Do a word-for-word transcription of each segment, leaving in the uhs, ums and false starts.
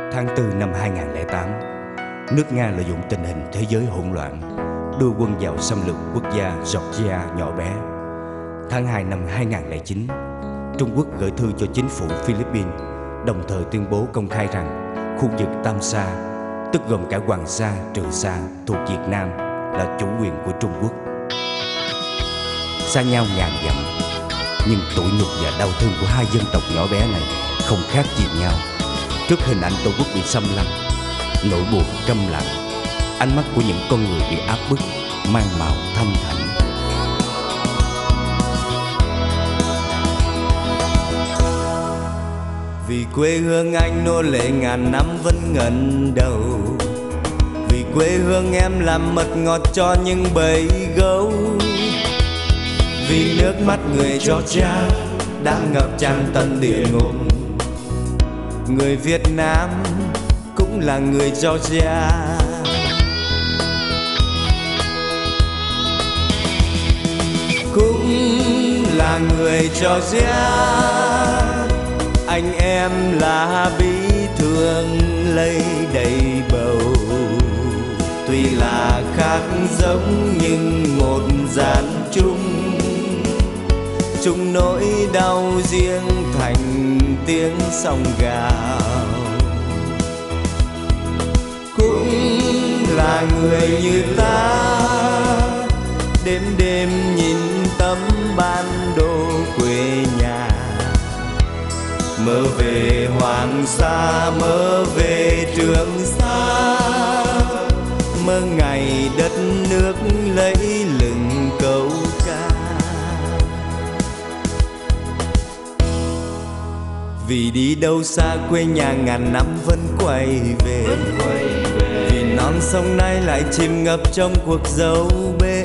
Tháng tư năm hai nghìn không trăm lẻ tám, nước Nga lợi dụng tình hình thế giới hỗn loạn, đưa quân vào xâm lược quốc gia Georgia nhỏ bé. Tháng hai năm hai nghìn không trăm lẻ chín, Trung Quốc gửi thư cho chính phủ Philippines, đồng thời tuyên bố công khai rằng khu vực Tam Sa, tức gồm cả Hoàng Sa, Trường Sa thuộc Việt Nam, là chủ quyền của Trung Quốc. Xa nhau ngàn dặm, nhưng tủi nhục và đau thương của hai dân tộc nhỏ bé này không khác gì nhau. Trước hình ảnh Tổ quốc bị xâm lăng, nỗi buồn câm lặng, ánh mắt của những con người bị áp bức mang màu thâm thẳm. Vì quê hương anh nô lệ ngàn năm vẫn ngẩn đầu, vì quê hương em làm mật ngọt cho những bầy gấu, vì nước mắt người Georgia đã ngập tràn tận địa ngục. Người Việt Nam cũng là người Georgia. Cũng là người Georgia. Anh em là bí thương lấy đầy bầu, tuy là khác giống nhưng một dàn chung, chung nỗi đau riêng thành tiếng sóng gào. Cũng là người như ta, đêm đêm nhìn tấm bản đồ quê nhà, mơ về Hoàng Sa, mơ về Trường Sa, mơ ngày đất nước lấy lừng câu ca. Vì đi đâu xa quê nhà ngàn năm vẫn quay về, vì non sông nay lại chìm ngập trong cuộc dấu bể,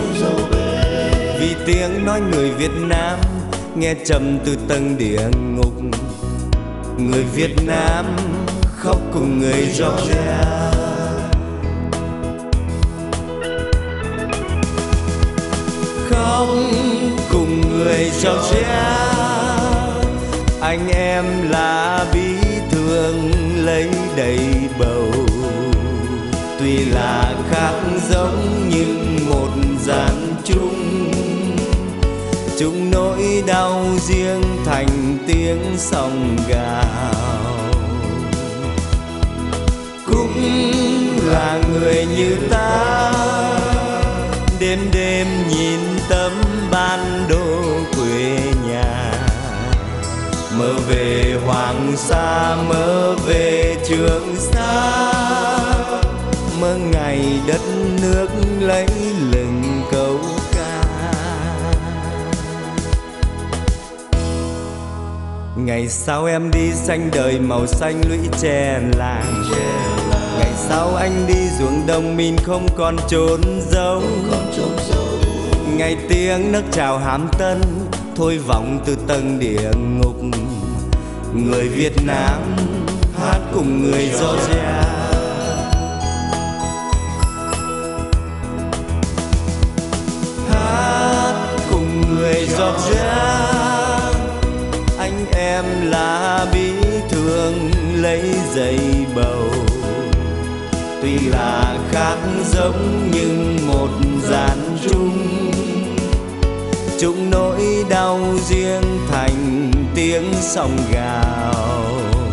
vì tiếng nói người Việt Nam nghe trầm từ tầng địa ngục. Người Việt Nam khóc cùng người Georgia. Khóc cùng người Georgia. Anh em là bí thương lấy đầy bầu, tuy là khác giống nhưng một dàn chung, chung nỗi đau riêng thành tiếng sóng gào. Cũng là người như ta, đêm đêm nhìn tấm bản đồ quê nhà, mơ về Hoàng Sa, mơ về Trường Sa, mơ ngày đất nước lấy lừng câu ca. Ngày sau em đi xanh đời màu xanh lũy tre làng, ngày sau anh đi ruộng đồng mình không còn trốn giấu, ngày tiếng nước chào Hàm Tân thôi vọng từ tầng địa ngục. Người Việt Nam hát cùng người Georgia. Hát cùng người Georgia. Anh em là bí thương lấy dây bầu, tuy là khác giống nhưng một dàn chung, chung nỗi đau riêng thành tiếng sóng gào.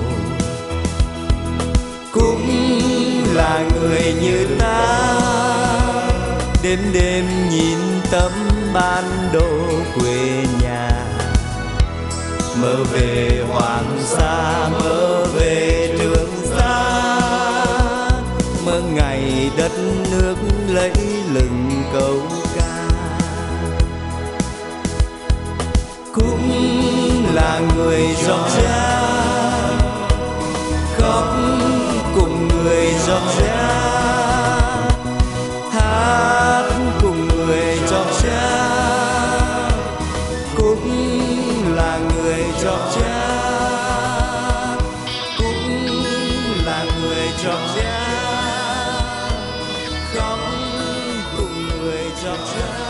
Cũng là người như ta, đêm đêm nhìn tấm bản đồ quê nhà, mơ về Hoàng Sa, mơ về Trường Sa, mơ ngày đất nước lấy lừng câu ca. Cũng là người Georgia. Khóc cùng người Georgia. Hát cùng người Georgia. Cũng là người Georgia. Cũng là người Georgia. Khóc cùng người Georgia.